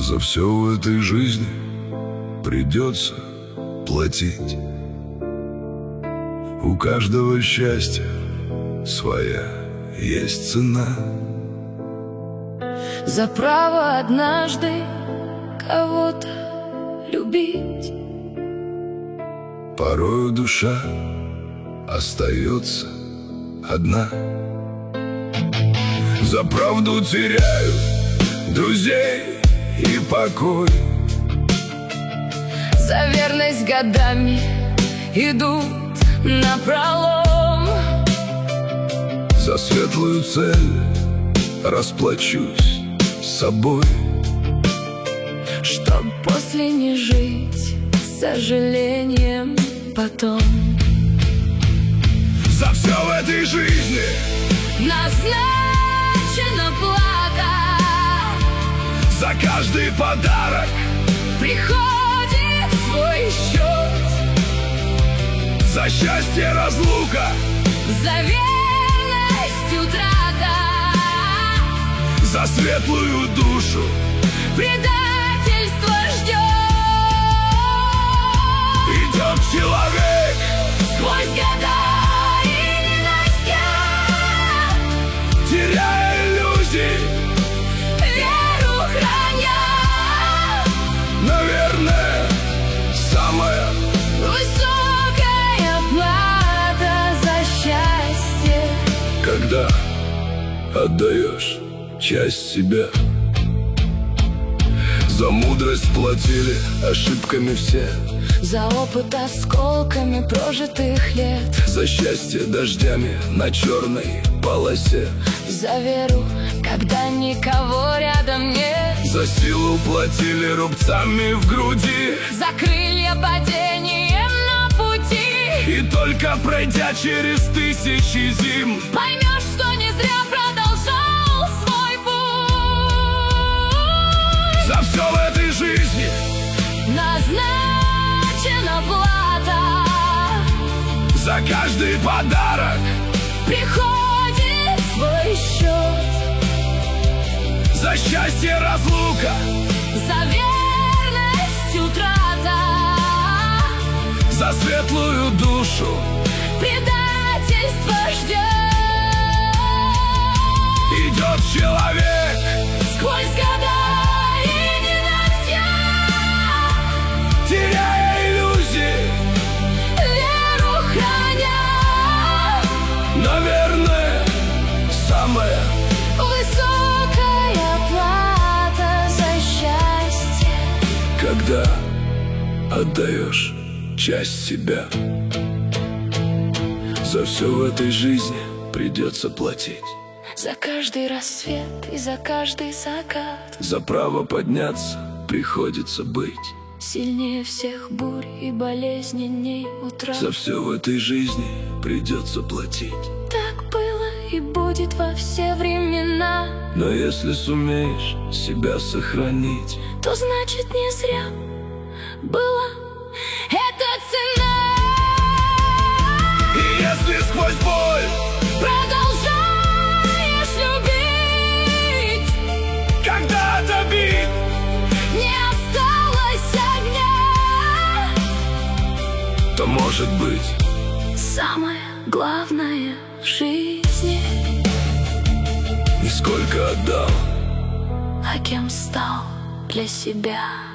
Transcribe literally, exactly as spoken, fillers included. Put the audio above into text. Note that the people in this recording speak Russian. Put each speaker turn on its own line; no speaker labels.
За все в этой жизни придется платить. У каждого счастья своя есть цена.
За право однажды кого-то любить.
Порою душа остается одна. За правду теряют друзей и покой.
За верность годами идут напролом.
За светлую цель расплачусь собой,
чтоб после не жить с сожалением потом.
За все в этой жизни
назначена плата.
За каждый подарок
приходит свой счет.
За счастье разлука,
за верность утрата.
За светлую душу
предательство ждет.
Идет человек
сквозь года и ненастья,
теряя иллюзии,
веру храня.
Наверное, самая
высокая плата за счастье,
когда отдаешь часть себя. За мудрость платили ошибками все,
за опыт осколками прожитых лет,
за счастье дождями на черной полосе,
за веру, когда никого рядом нет,
за силу платили рубцами в груди,
за крылья падением на пути.
И только пройдя через тысячи зим,
поймешь, что не зря продолжал свой путь.
За все в этой жизни
назначена плата.
За каждый подарок
приходит свой счет.
За счастье разлука,
за верность утрата.
за светлую душу
предательство ждет.
идет человек
сквозь года и ненастья,
теряя иллюзии,
веру храня.
Наверное, самая
высокая плата за счастье,
когда отдаешь часть себя. За все в этой жизни придется платить.
за каждый рассвет и за каждый закат.
За право подняться приходится быть.
Сильнее всех бурь и болезненней утрат.
За все в этой жизни придется платить.
Так было и будет во все времена.
Но если сумеешь себя сохранить,
то значит не зря была эта цена.
И если сквозь боль
продолжаешь любить,
когда от обид
не осталось огня,
то, может быть,
самое главное в жизни
не сколько отдал,
а кем стал для себя.